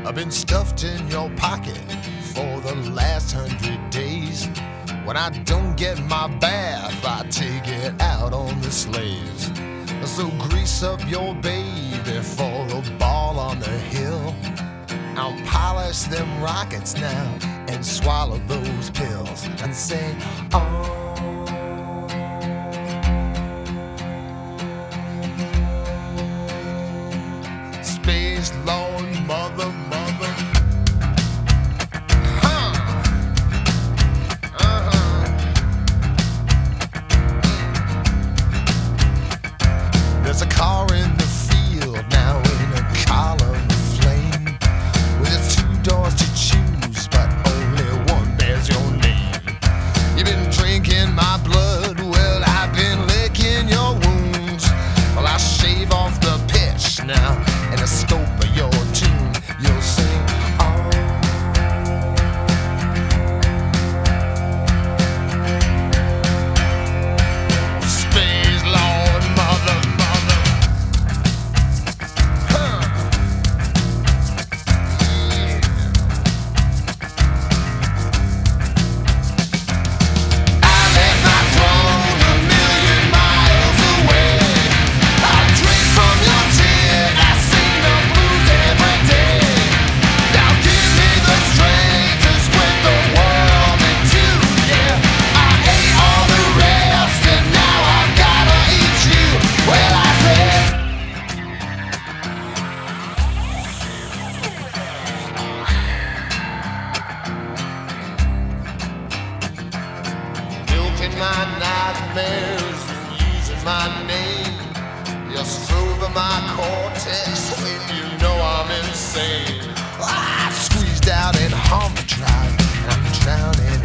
I've been stuffed in your pocket for the last 100 days. When I don't get my bath, I take it out on the sleighs. So grease up your baby for the ball on the hill. I'll polish them rockets now and swallow those pills and say, oh. Space Lord, mother. There's a car in the field now in a column of flame, with 2 doors to choose, but only one bears your name. You've been drinking my blood, well, I've been licking your wounds. Well, I shave off the pitch now and the scope of your tune. You'll sing, oh. Space Lord, mother. My nightmares, using my name, you're strobing my cortex when you know I'm insane. I squeezed out in overdrive, and I'm drowning